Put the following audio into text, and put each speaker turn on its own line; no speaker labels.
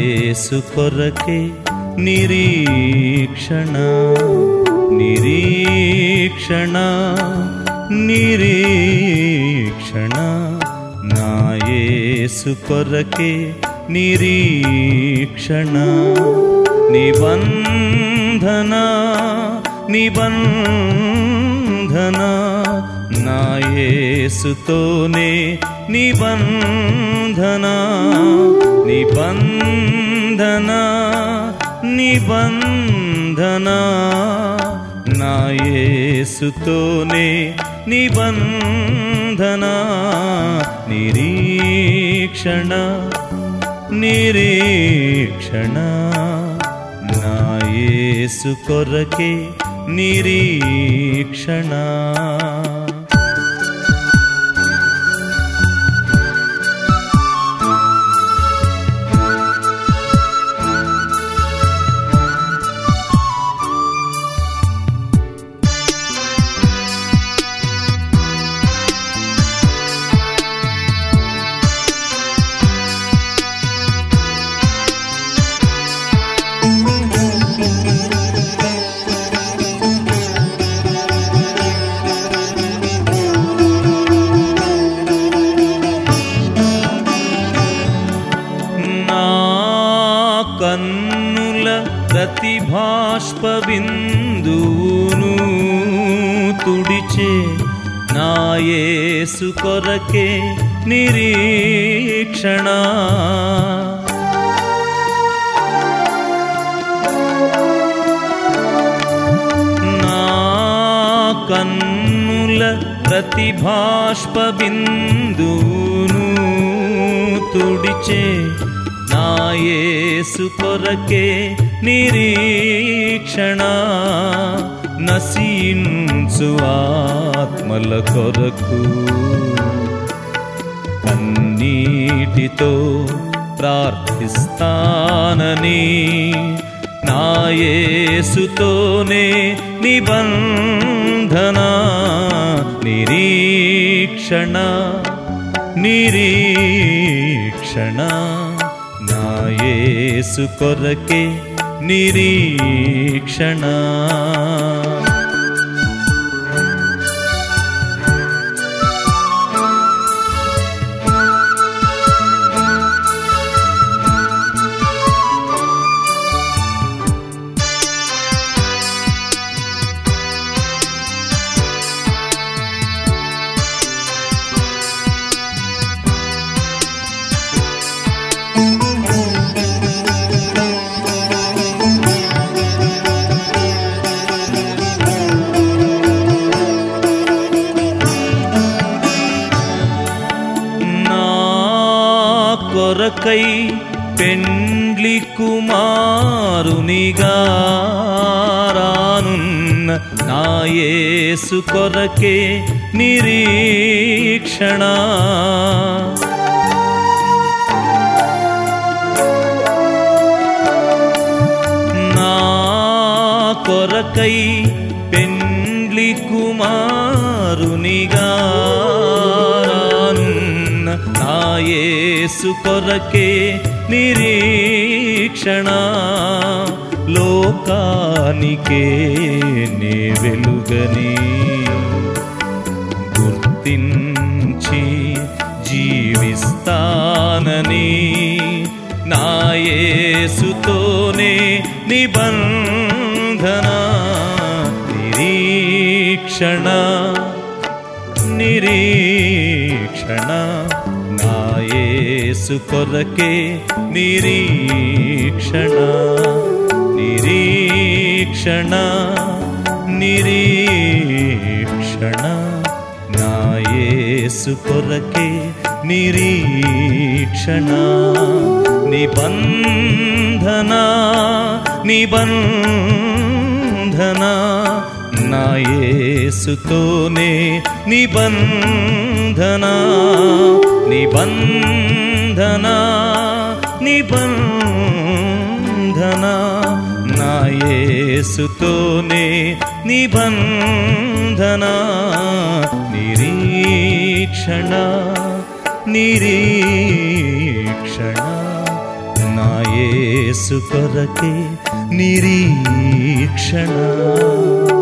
యేసు కొరకే నిరీక్షణ నిరీక్షణ నిరీక్షణ నా యేసు కొరకే నిరీక్షణ నిబంధన నిబంధన నా యేసుతోనే నిబంధన నిబంధన నిబంధన నా యేసుతోనే నిబంధన నిరీక్షణ నిరీక్షణ నా యేసు కొరకే నిరీక్షణ. కన్నుల ప్రతిభాష్ప బిందువును తుడిచే నా యేసు కొరకే నిరీక్షణ నా కన్నుల ప్రతిభాష్ప బిందువును తుడిచే నా యేసు కొరకే నిరీక్షణ నశించు ఆత్మల కొరకు కన్నీటితో ప్రార్థిస్తానని నా యేసుతోనే నిబంధన నిరీక్షణ నిరీక్షణ నా యేసు కొరకే నిరీక్షణ. కొరకై పెండ్లి కుమారునిగా రానున్న నా యేసు కొరకే నిరీక్షణ నా కొరకై పెండ్లి కుమారునిగా నా యేసు కొరకే నిరీక్షణ లోకానికే నే వెలుగని గుర్తించి జీవిస్తానని నా యేసుతోనే నిబంధన నిరీక్షణ నిరీక్షణ నా యేసు కొరకే నిరీక్షణ నిరీక్షణ నిరీక్షణ నా యేసు కొరకే నిరీక్షణ నిబంధన నిబంధన నా యేసుతోనే నిబంధన నిబంధన నిబంధన నా యేసుతోనే నిబంధన నిరీక్షణ నిరీక్షణ నా యేసు కొరకే నిరీక్షణ.